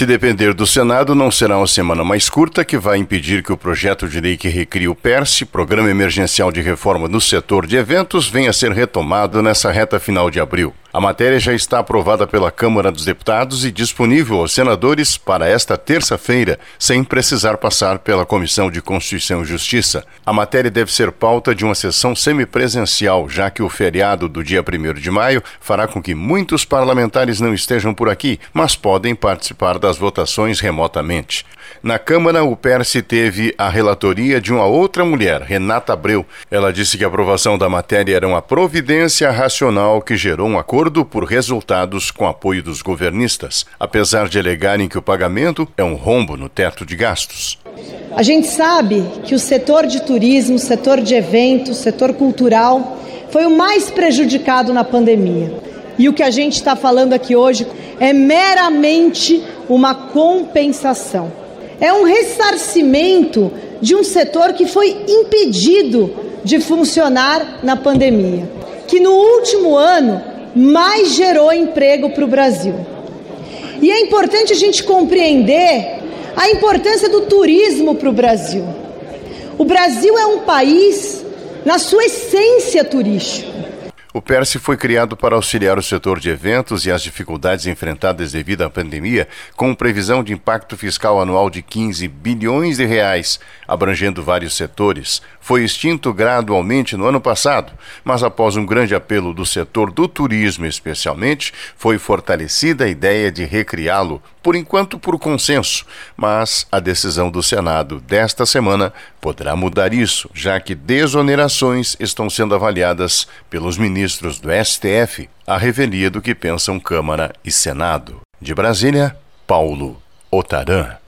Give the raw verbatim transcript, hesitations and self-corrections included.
Se depender do Senado, não será uma semana mais curta que vai impedir que o projeto de lei que recria o PERSE, Programa Emergencial de Reforma no Setor de Eventos, venha a ser retomado nessa reta final de abril. A matéria já está aprovada pela Câmara dos Deputados e disponível aos senadores para esta terça-feira, sem precisar passar pela Comissão de Constituição e Justiça. A matéria deve ser pauta de uma sessão semipresencial, já que o feriado do dia primeiro de maio fará com que muitos parlamentares não estejam por aqui, mas podem participar das votações remotamente. Na Câmara, o PERSE teve a relatoria de uma outra mulher, Renata Abreu. Ela disse que a aprovação da matéria era uma providência racional que gerou um acordo por resultados com apoio dos governistas, apesar de alegarem que o pagamento é um rombo no teto de gastos. A gente sabe que o setor de turismo, o setor de eventos, o setor cultural foi o mais prejudicado na pandemia. E o que a gente está falando aqui hoje é meramente uma compensação. É um ressarcimento de um setor que foi impedido de funcionar na pandemia, que no último ano mais gerou emprego para o Brasil. E é importante a gente compreender a importância do turismo para o Brasil. O Brasil é um país, na sua essência, turístico. O PERSE foi criado para auxiliar o setor de eventos e as dificuldades enfrentadas devido à pandemia, com previsão de impacto fiscal anual de quinze bilhões de reais, abrangendo vários setores. Foi extinto gradualmente no ano passado, mas após um grande apelo do setor do turismo especialmente, foi fortalecida a ideia de recriá-lo, por enquanto por consenso, mas a decisão do Senado desta semana poderá mudar isso, já que desonerações estão sendo avaliadas pelos ministros do S T F, à revelia do que pensam Câmara e Senado. De Brasília, Paulo Otaran.